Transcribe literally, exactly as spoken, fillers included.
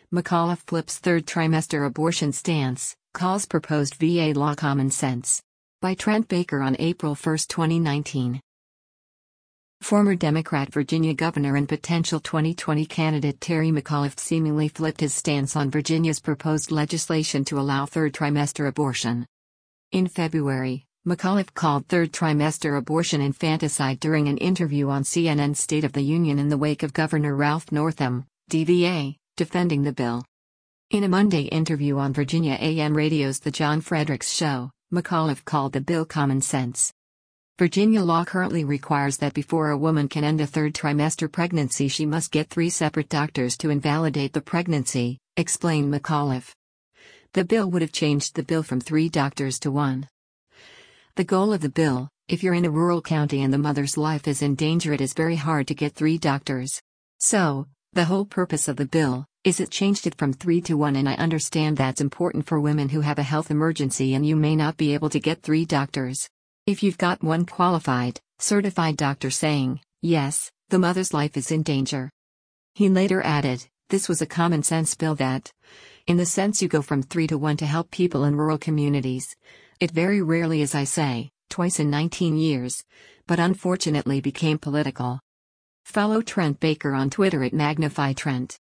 McAuliffe flips third trimester abortion stance, calls proposed V A law common sense. By Trent Baker on April first, twenty nineteen. Former Democrat Virginia governor and potential twenty twenty candidate Terry McAuliffe seemingly flipped his stance on Virginia's proposed legislation to allow third trimester abortion. In February, McAuliffe called third trimester abortion infanticide during an interview on C N N's State of the Union in the wake of Governor Ralph Northam, D V A, defending the bill. In a Monday interview on Virginia A M Radio's The John Fredericks Show, McAuliffe called the bill common sense. Virginia law currently requires that before a woman can end a third trimester pregnancy she must get three separate doctors to invalidate the pregnancy, explained McAuliffe. The bill would have changed the bill from three doctors to one. The goal of the bill, if you're in a rural county and the mother's life is in danger, it is very hard to get three doctors. So, the whole purpose of the bill is it changed it from three to one, and I understand that's important for women who have a health emergency and you may not be able to get three doctors. If you've got one qualified, certified doctor saying, yes, the mother's life is in danger. He later added, this was a common sense bill that, in the sense you go from three to one to help people in rural communities. It very rarely, as I say, twice in nineteen years, but unfortunately became political. Follow Trent Baker on Twitter at Magnify Trent.